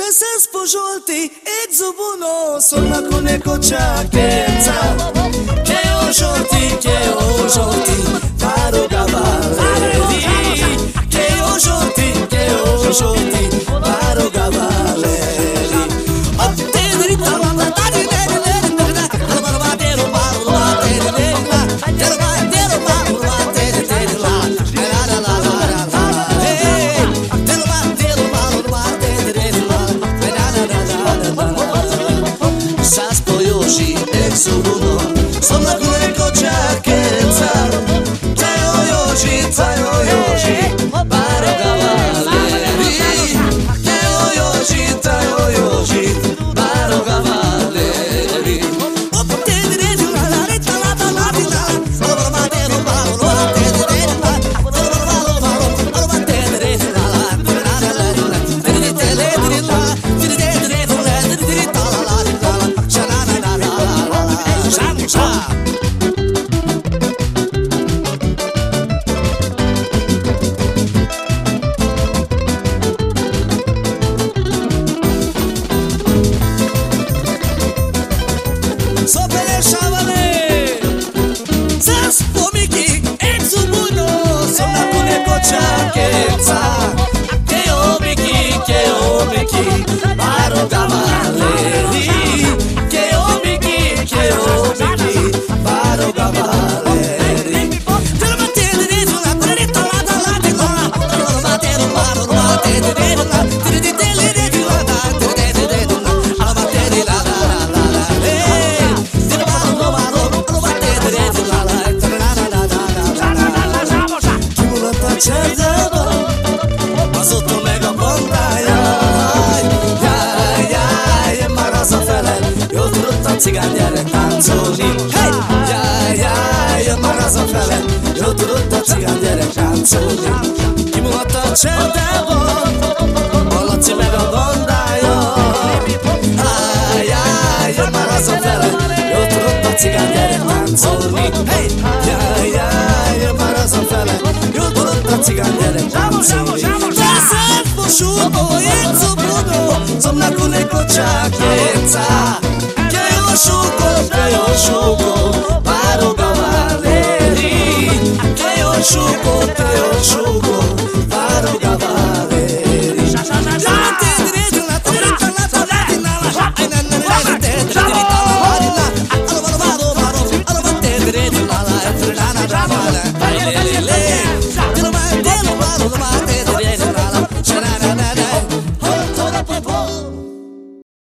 se spojolti e zubuno sono con ecociacenza che ho sciolti paro cavalleri che ho sciolti paro cavalleri a te dritta la sono con ecociacenza Zaj ojoci, paro cavalleri che ojoci, paro cavalleri paro cavalleri che obichi paro cavalleri te lo battete sulla corretta ma sotto mega bondaia io tutto zigandiere canzoni ma cosa fare io tutto zigandiere canzoni chi mi mata c'è devo molazzi mega bondaia ma cosa fare io tutto zigandiere canzoni ma cosa fare io tutto zigandiere canzoni Sciupo e zubuno, sono con ecociacenza che io asciugo, paro cavalleri che io asciugo